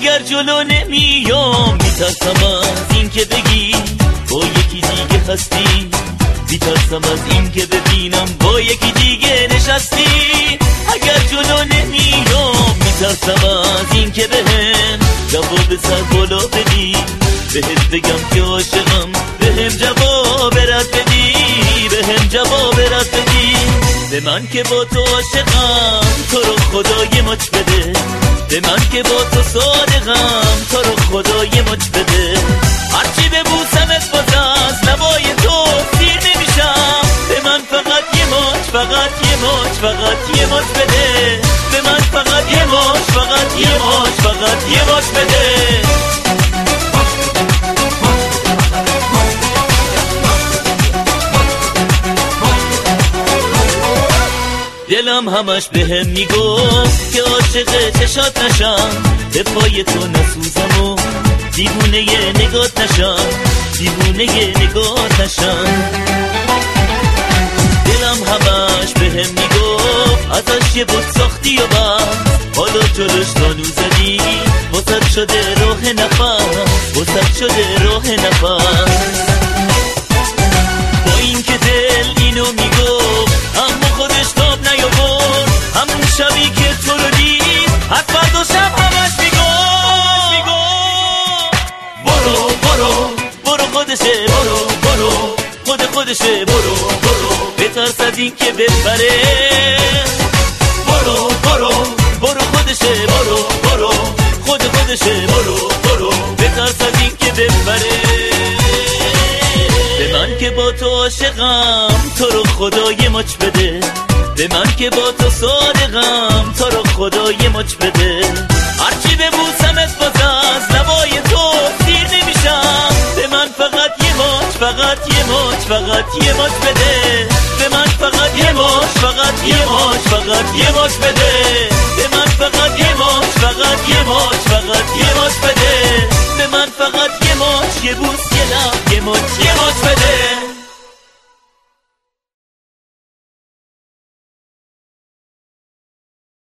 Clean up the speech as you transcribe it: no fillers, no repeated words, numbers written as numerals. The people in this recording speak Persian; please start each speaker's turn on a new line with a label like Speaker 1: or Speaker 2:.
Speaker 1: اگر جلو نمیام میترسم از این که بگی با یکی دیگه هستی، میترسم از این که ببینم با یکی دیگه نشستی. اگر جلو نمیام میترسم از این که بهم جواب سر بالا بدی، بهت بگم که عاشقم، بهم جواب رد بدی، بهم جواب رد بدی. به من که با تو عاشقم تو رو خدا یه مچ بده، به من که با تو صادقم تو رو خدا یه مچ بده. هرچی ببوسمت باز از لبای تو سیر نمیشم، به من فقط یه مچ، فقط یه مچ، فقط یه مچ بده، به من فقط یه مچ، فقط یه مچ، فقط یه مچ بده. دلم همش بهم میگفت که عاشق چشات نشم، به پای تو نسوزم و دیوونه ی نگات نشم، دیوونه ی نگات نشم. دلم همش بهم میگفت ازش یه بود ساختی و بس، حالا جلوش زانو زدی واسد شده راه نفس، واسد شده راه نفس. با این که دل اینو میگفت اما خودش تاب نیاورد، همون شبی که تو رو دید از فردا شب همش میگفت برو برو برو خودشه، برو برو خودشه، برو برو بترس از این که ببره، برو برو برو خودشه، برو برو خودشه، برو برو بترس از این که ببره. به من که با تو عاشقم تو رو خدا یه مچ بده، به من که با تو صادقم تو رو خدا یه مچ بده. هرچی ببوسمت باز از لبای تو سیر نمیشم، به من فقط یه مچ، فقط یه مچ، فقط یه مچ بده، به من فقط یه مچ، فقط یه مچ، فقط یه مچ بده، به من فقط یه مچ، فقط یه مچ، فقط یه مچ بده، به من فقط یه مچ، یه بوس، یه لب، یه مچ، یه مچ بده.